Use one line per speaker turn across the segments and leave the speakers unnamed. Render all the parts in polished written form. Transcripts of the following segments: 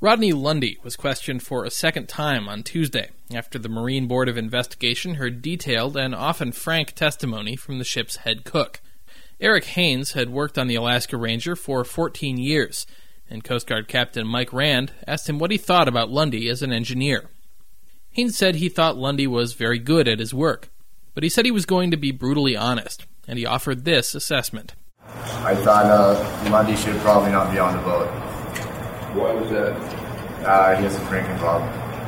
Rodney Lundy was questioned for a second time on Tuesday after the Marine Board of Investigation heard detailed and often frank testimony from the ship's head cook. Eric Haynes had worked on the Alaska Ranger for 14 years, and Coast Guard Captain Mike Rand asked him what he thought about Lundy as an engineer. Haynes said he thought Lundy was very good at his work, but he said he was going to be brutally honest, and he offered this assessment.
I thought Lundy should probably not be on the boat.
Why was that?
He has a drinking problem.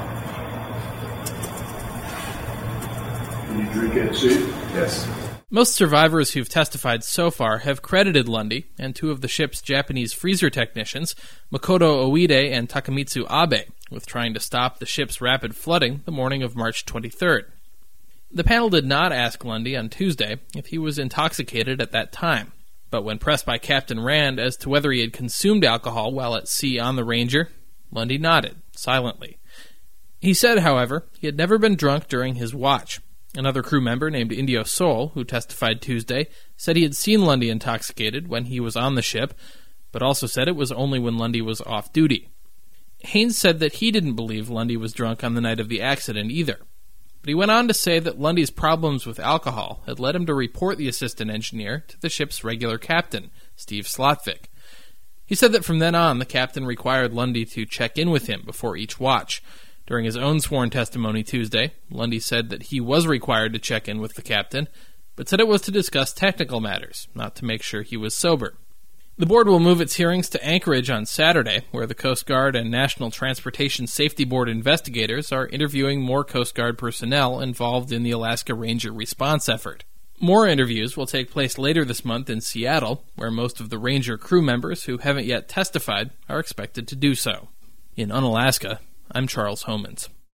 Did you drink at sea?
Yes.
Most survivors who've testified so far have credited Lundy and two of the ship's Japanese freezer technicians, Makoto Oide and Takamitsu Abe, with trying to stop the ship's rapid flooding the morning of March 23rd. The panel did not ask Lundy on Tuesday if he was intoxicated at that time, but when pressed by Captain Rand as to whether he had consumed alcohol while at sea on the Ranger, Lundy nodded, silently. He said, however, he had never been drunk during his watch. Another crew member named Indio Sol, who testified Tuesday, said he had seen Lundy intoxicated when he was on the ship, but also said it was only when Lundy was off duty. Haynes said that he didn't believe Lundy was drunk on the night of the accident either. But he went on to say that Lundy's problems with alcohol had led him to report the assistant engineer to the ship's regular captain, Steve Slotvik. He said that from then on, the captain required Lundy to check in with him before each watch. During his own sworn testimony Tuesday, Lundy said that he was required to check in with the captain, but said it was to discuss technical matters, not to make sure he was sober. The board will move its hearings to Anchorage on Saturday, where the Coast Guard and National Transportation Safety Board investigators are interviewing more Coast Guard personnel involved in the Alaska Ranger response effort. More interviews will take place later this month in Seattle, where most of the Ranger crew members who haven't yet testified are expected to do so. In Unalaska, I'm Charles Homans.